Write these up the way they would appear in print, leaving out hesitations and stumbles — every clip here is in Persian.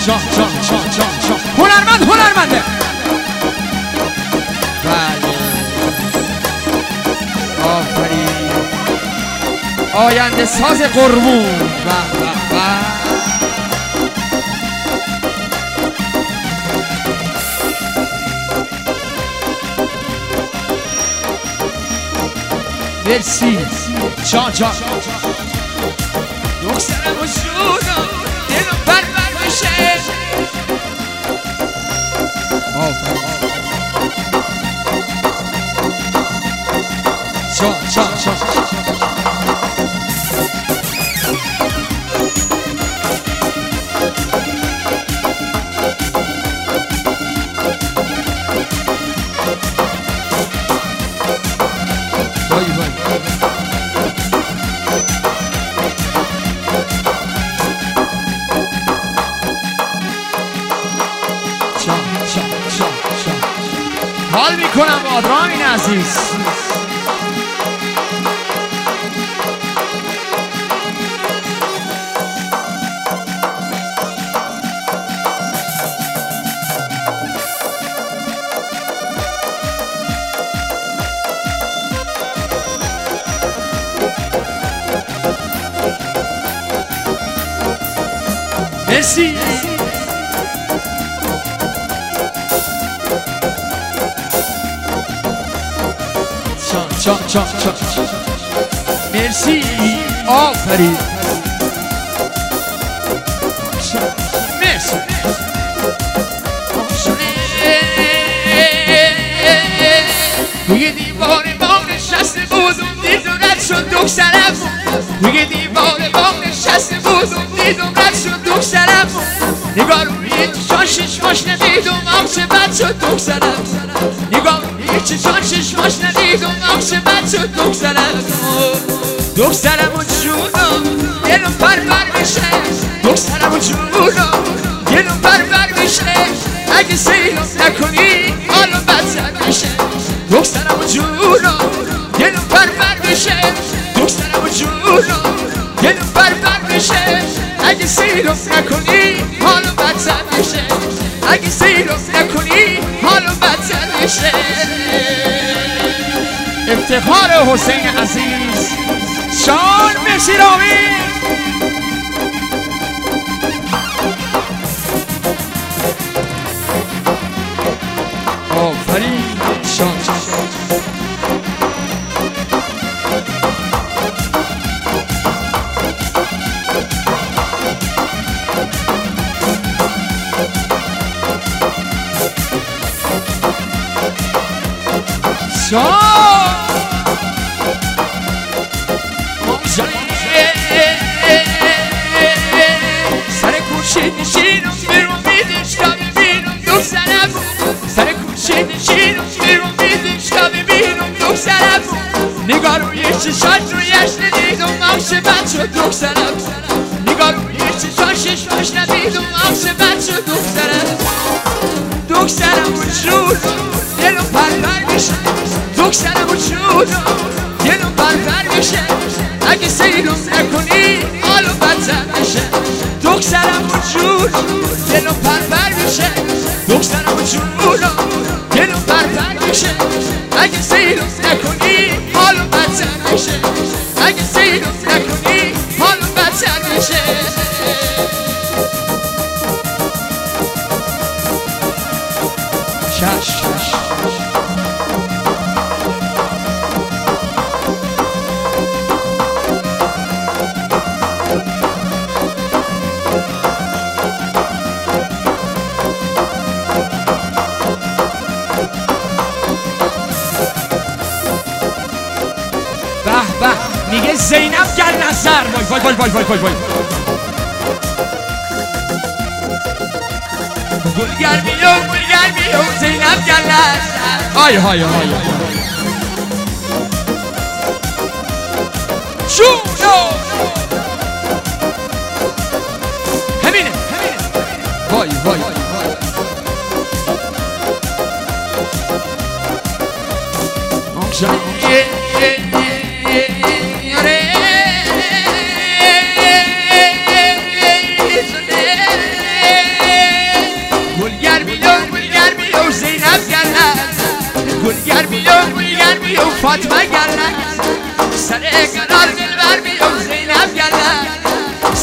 جان هنرمنده بله آفرین آینده ساز قربون مرسی جان دخترم و جونم دلم بر بشه جان حال میکنم با رامین عزیز مرسی جان مرسی آفرین مرسی دیگه دیوار باغ نشسته بودم دیدم رد شد دخترم دیگه دیوار باغ نشسته بودم دیدم رد شد دخترم نگاه روی چشان ششماش ندیدم آخشه بد شد دخترم نگاه روی چشان ششماش ندیدم آخشه بد شد دخترم و جونم دلم پرور بشه دخترم و جونم دلم پرور بشه اگه سیلم نکنی حالا بدتر بشه دخترم و جونم دلم پرور بشه دخترم و جونم دلم پرور بشه اگه سیلم نکنی حالا بدتر بشه اگه سیلم نکنی حالا بدتر بشه افتخار حسین عزیز شان مرسی رامین آفرین شان سر کوچه نشینم بیرون میدش تا ببینم دخترم سر کوچه نشینم بیرون میدش تا ببینم دخترم نگاه روی چشاش رویش ندیدم آخشه بد شد دخترم نگاه روی چشاش ششماش ندیدم آخشه بد شد دخترم و جونم دلم پرور بشه دخترم و جونم دلم پرور بشه اگه سیلم نکنی حالا بدتر بشه دخترم و جونم دلم پرور بشه دخترم و جونم دلم پرور بشه اگه سیلم نکنی حالا بدتر بشه اگه سیلم نکنی حالا بدتر بشه میگه زینب گر نظر وای گلگر بیو زینب گر نظر های شونو همینه وای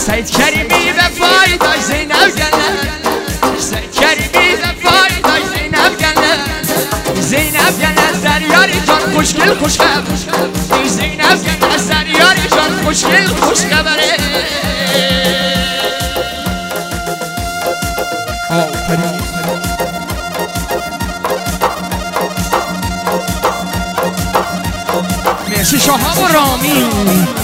سید کریمی وفای داشت زینب گله سید کریمی وفای داشت زینب گله زینب گله زریاری جان خوشگل خوشخبر زینب گله زریاری جان خوشگل خوشخبره مرسی شاهاب و رامی